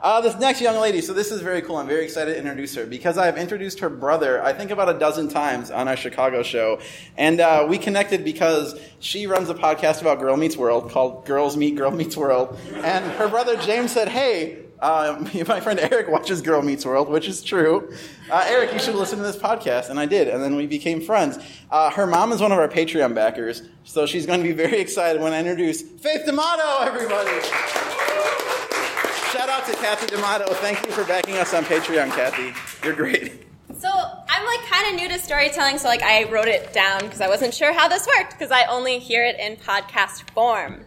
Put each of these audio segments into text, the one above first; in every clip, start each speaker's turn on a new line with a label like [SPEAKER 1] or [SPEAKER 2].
[SPEAKER 1] This next young lady, so this is very cool. I'm very excited to introduce her because I've introduced her brother, I think about a dozen times on our Chicago show. And we connected because she runs a podcast about Girl Meets World called Girls Meet Girl Meets World. And her brother James said, hey, my friend Eric watches Girl Meets World, which is true. Eric, you should listen to this podcast. And I did. And then we became friends. Her mom is one of our Patreon backers. So she's going to be very excited when I introduce Faith D'Amato, everybody. Shout out to Kathy D'Amato. Thank you for backing us on Patreon, Kathy. You're great.
[SPEAKER 2] So I'm kind of new to storytelling, so I wrote it down because I wasn't sure how this worked because I only hear it in podcast form.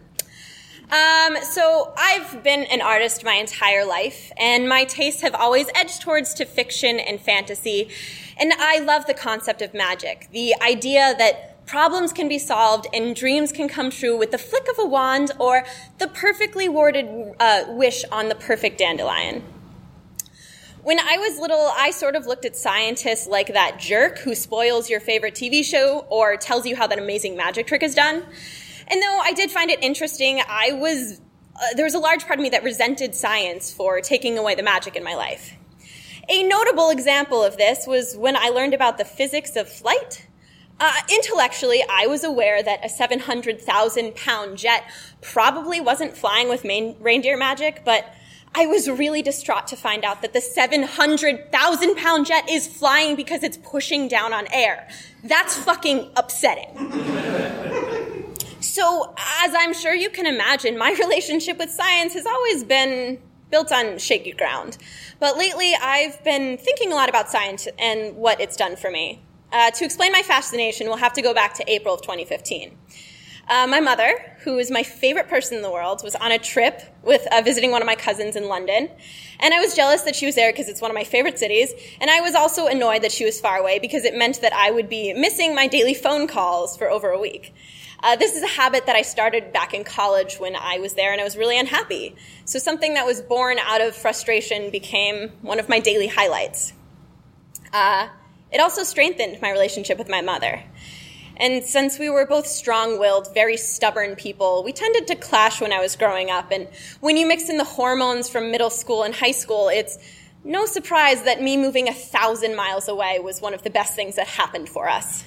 [SPEAKER 2] So I've been an artist my entire life, and my tastes have always edged towards to fiction and fantasy, and I love the concept of magic, the idea that problems can be solved and dreams can come true with the flick of a wand or the perfectly worded wish on the perfect dandelion. When I was little, I sort of looked at scientists like that jerk who spoils your favorite TV show or tells you how that amazing magic trick is done. And though I did find it interesting, there was a large part of me that resented science for taking away the magic in my life. A notable example of this was when I learned about the physics of flight. Intellectually, I was aware that a 700,000-pound jet probably wasn't flying with reindeer magic, but I was really distraught to find out that the 700,000-pound jet is flying because it's pushing down on air. That's fucking upsetting. So, as I'm sure you can imagine, my relationship with science has always been built on shaky ground. But lately, I've been thinking a lot about science and what it's done for me. To explain my fascination, we'll have to go back to April of 2015. My mother, who is my favorite person in the world, was on a trip with visiting one of my cousins in London. And I was jealous that she was there because it's one of my favorite cities. And I was also annoyed that she was far away because it meant that I would be missing my daily phone calls for over a week. This is a habit that I started back in college when I was there, and I was really unhappy. So something that was born out of frustration became one of my daily highlights. It also strengthened my relationship with my mother. And since we were both strong-willed, very stubborn people, we tended to clash when I was growing up. And when you mix in the hormones from middle school and high school, it's no surprise that me moving 1,000 miles away was one of the best things that happened for us.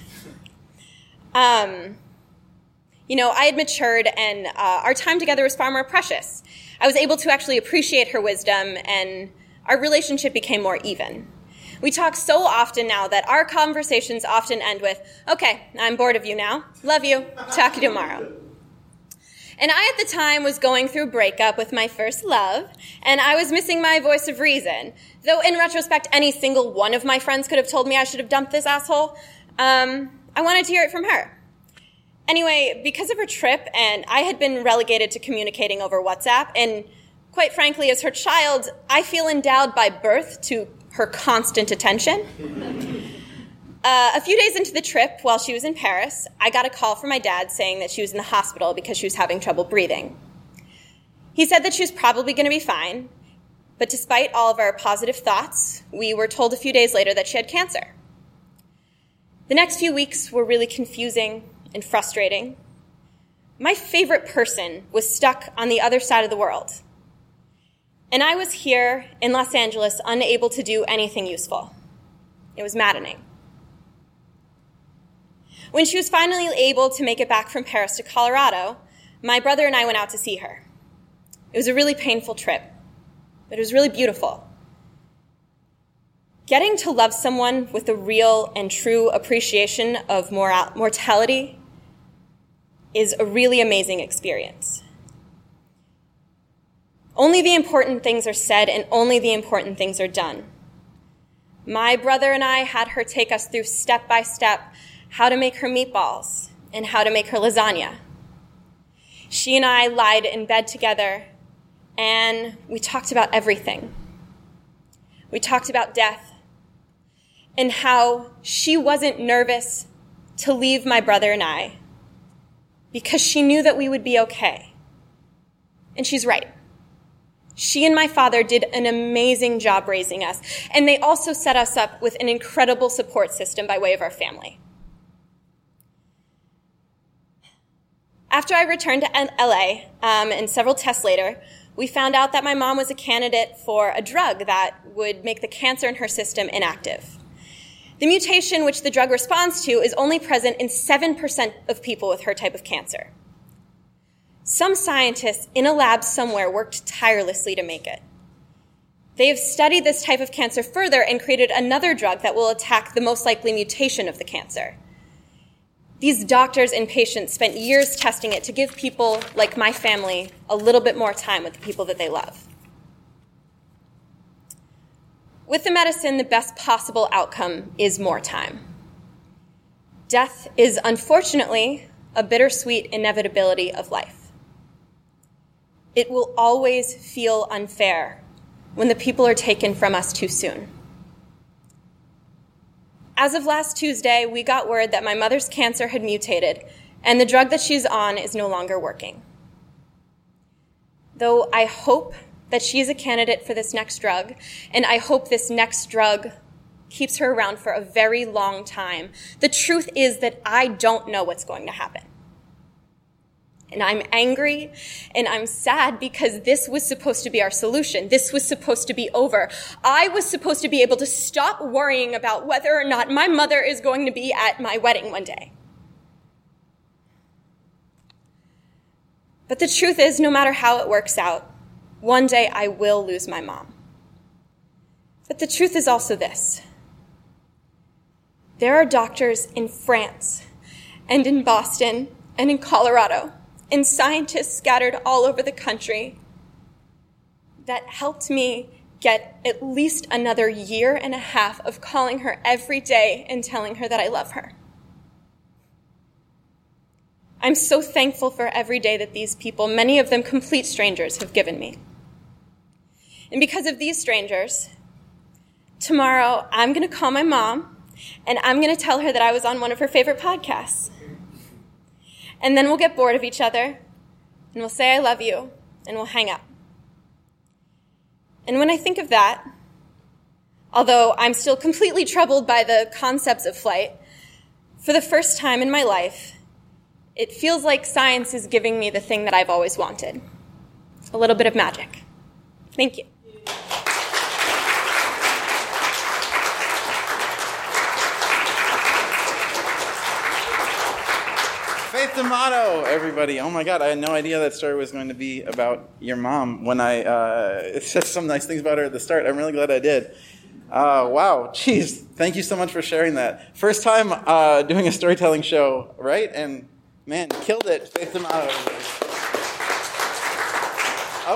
[SPEAKER 2] I had matured, and our time together was far more precious. I was able to actually appreciate her wisdom, and our relationship became more even. We talk so often now that our conversations often end with, okay, I'm bored of you now. Love you. Talk to you tomorrow. And I, at the time, was going through a breakup with my first love, and I was missing my voice of reason. Though, in retrospect, any single one of my friends could have told me I should have dumped this asshole. I wanted to hear it from her. Anyway, because of her trip, and I had been relegated to communicating over WhatsApp, and quite frankly, as her child, I feel endowed by birth to her constant attention. A few days into the trip, while she was in Paris, I got a call from my dad saying that she was in the hospital because she was having trouble breathing. He said that she was probably going to be fine, but despite all of our positive thoughts, we were told a few days later that she had cancer. The next few weeks were really confusing and frustrating. My favorite person was stuck on the other side of the world. And I was here in Los Angeles, unable to do anything useful. It was maddening. When she was finally able to make it back from Paris to Colorado, my brother and I went out to see her. It was a really painful trip, but it was really beautiful. Getting to love someone with a real and true appreciation of mortality is a really amazing experience. Only the important things are said, and only the important things are done. My brother and I had her take us through step by step how to make her meatballs and how to make her lasagna. She and I lied in bed together, and we talked about everything. We talked about death and how she wasn't nervous to leave my brother and I because she knew that we would be okay. And she's right. She and my father did an amazing job raising us, and they also set us up with an incredible support system by way of our family. After I returned to LA, and several tests later, we found out that my mom was a candidate for a drug that would make the cancer in her system inactive. The mutation which the drug responds to is only present in 7% of people with her type of cancer. Some scientists in a lab somewhere worked tirelessly to make it. They have studied this type of cancer further and created another drug that will attack the most likely mutation of the cancer. These doctors and patients spent years testing it to give people like my family a little bit more time with the people that they love. With the medicine, the best possible outcome is more time. Death is unfortunately a bittersweet inevitability of life. It will always feel unfair when the people are taken from us too soon. As of last Tuesday, we got word that my mother's cancer had mutated, and the drug that she's on is no longer working. Though I hope that she is a candidate for this next drug, and I hope this next drug keeps her around for a very long time, the truth is that I don't know what's going to happen. And I'm angry and I'm sad because this was supposed to be our solution. This was supposed to be over. I was supposed to be able to stop worrying about whether or not my mother is going to be at my wedding one day. But the truth is, no matter how it works out, one day I will lose my mom. But the truth is also this. There are doctors in France and in Boston and in Colorado and scientists scattered all over the country that helped me get at least another year and a half of calling her every day and telling her that I love her. I'm so thankful for every day that these people, many of them complete strangers, have given me. And because of these strangers, tomorrow I'm going to call my mom and I'm going to tell her that I was on one of her favorite podcasts. And then we'll get bored of each other, and we'll say I love you, and we'll hang up. And when I think of that, although I'm still completely troubled by the concepts of flight, for the first time in my life, it feels like science is giving me the thing that I've always wanted. A little bit of magic. Thank you.
[SPEAKER 1] Faith D'Amato, everybody. Oh my God, I had no idea that story was going to be about your mom when it says some nice things about her at the start. I'm really glad I did. Wow, geez, thank you so much for sharing that. First time doing a storytelling show, right? And man, killed it, Faith D'Amato.